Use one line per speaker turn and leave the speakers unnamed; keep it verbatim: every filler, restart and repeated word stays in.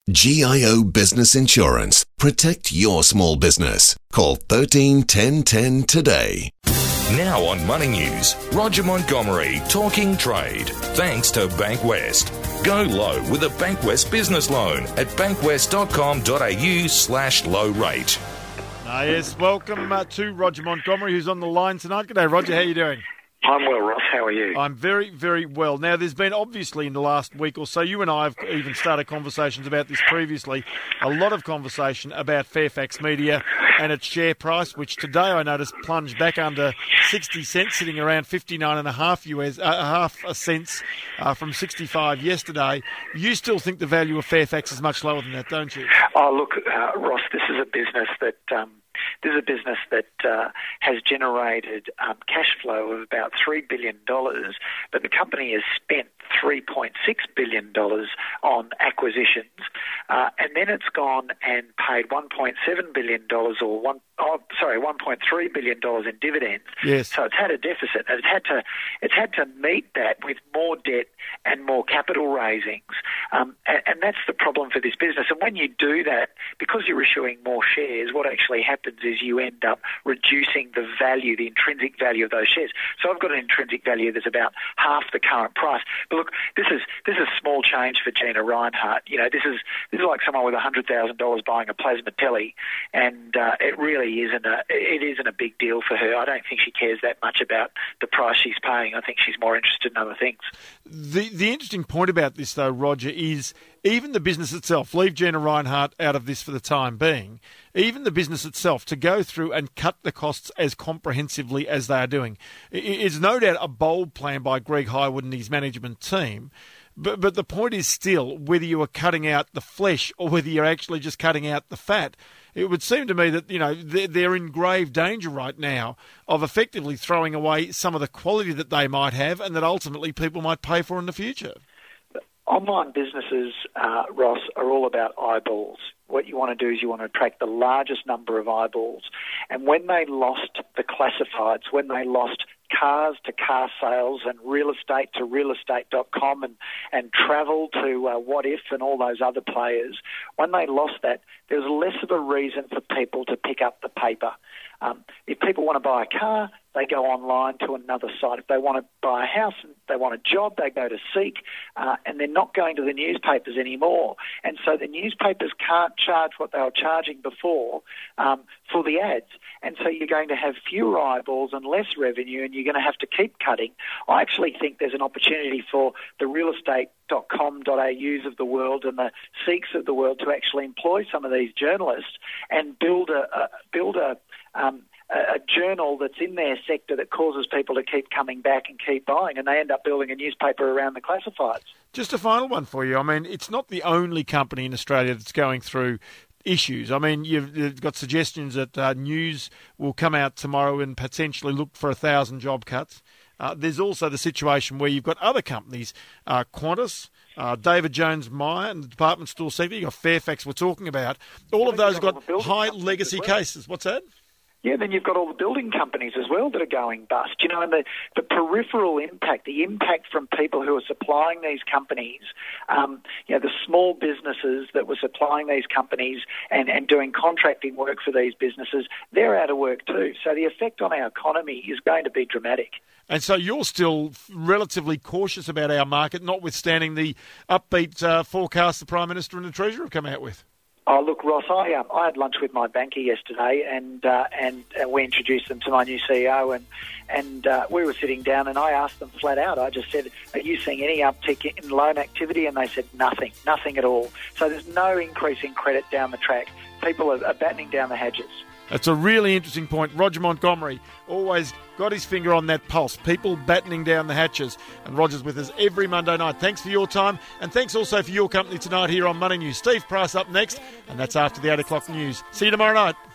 G I O Business Insurance. Protect your small business. Call thirteen ten ten today.
Now on Money News, Roger Montgomery talking trade. Thanks to Bankwest. Go low with a Bankwest business loan at bankwest.com.au slash low rate.
Uh, yes, welcome uh, to Roger Montgomery, who's on the line tonight. G'day, Roger. How are you doing?
I'm well, Ross. How are you?
I'm very, very well. Now, there's been obviously in the last week or so, you and I have even started conversations about this previously, a lot of conversation about Fairfax Media and its share price, which today I noticed plunged back under sixty cents, sitting around fifty-nine and a half U S, uh, half a cents uh, from sixty-five yesterday. You still think the value of Fairfax is much lower than that, don't you?
Oh, look, uh, Ross, this is a business that... Um, This is a business that uh, has generated um, cash flow of about three billion dollars, but the company has spent three point six billion dollars on acquisitions, uh, and then it's gone and paid one point seven billion dollars or one, oh, sorry, one point three billion dollars in dividends.
Yes.
So it's had a deficit. It's had to, it's had to meet that with more debt and more capital raisings, um, and, and that's the problem for this business. And when you do that, because you're issuing more shares, what actually happens is you end up reducing the value, the intrinsic value of those shares. So I've got an intrinsic value that's about half the current price. But look, this is this is small change for Gina Rinehart. You know, this is this is like someone with a hundred thousand dollars buying a plasma telly, and uh, it really isn't a it isn't a big deal for her. I don't think she cares that much about the price she's paying. I think she's more interested in other things.
The the interesting point about this, though, Roger, is even the business itself, leave Gina Rinehart out of this for the time being, even the business itself, to go through and cut the costs as comprehensively as they are doing, is no doubt a bold plan by Greg Hywood and his management team. But, but the point is still whether you are cutting out the flesh or whether you're actually just cutting out the fat. It would seem to me that, you know, they're, they're in grave danger right now of effectively throwing away some of the quality that they might have and that ultimately people might pay for in the future.
Online businesses, uh, Ross, are all about eyeballs. What you want to do is you want to attract the largest number of eyeballs. And when they lost the classifieds, when they lost cars to car sales and real estate to real estate dot com and, and travel to uh, What If and all those other players, when they lost that, there was less of a reason for people to pick up the paper. Um, if people want to buy a car, they go online to another site. If they want to buy a house and they want a job, they go to Seek, uh, and they're not going to the newspapers anymore. And so the newspapers can't charge what they were charging before um, for the ads. And so you're going to have fewer eyeballs and less revenue, and you're going to have to keep cutting. I actually think there's an opportunity for the real estate dot com dot a u's of the world and the Seeks of the world to actually employ some of these journalists and build a, a build a um, a journal that's in their sector that causes people to keep coming back and keep buying, and they end up building a newspaper around the classifieds.
Just a final one for you. I mean, it's not the only company in Australia that's going through issues. I mean, you've, you've got suggestions that uh, News will come out tomorrow and potentially look for a thousand job cuts. Uh, there's also the situation where you've got other companies, uh, Qantas, uh, David Jones Meyer and the department store sector. You've got Fairfax we're talking about. All of those have got high legacy cases. What's that?
Yeah, then you've got all the building companies as well that are going bust. You know, and the, the peripheral impact, the impact from people who are supplying these companies, um, you know, the small businesses that were supplying these companies and, and doing contracting work for these businesses, they're out of work too. So the effect on our economy is going to be dramatic.
And so you're still relatively cautious about our market, notwithstanding the upbeat uh, forecast the Prime Minister and the Treasurer have come out with?
Oh, look, Ross, I um, I had lunch with my banker yesterday, and uh, and uh, we introduced them to my new C E O, and and uh, we were sitting down, and I asked them flat out. I just said, "Are you seeing any uptick in loan activity?" And they said, "Nothing, nothing at all." So there's no increase in credit down the track. People are, are battening down the hatches.
That's a really interesting point. Roger Montgomery always got his finger on that pulse. People battening down the hatches. And Roger's with us every Monday night. Thanks for your time. And thanks also for your company tonight here on Money News. Steve Price up next. And that's after the eight o'clock news. See you tomorrow night.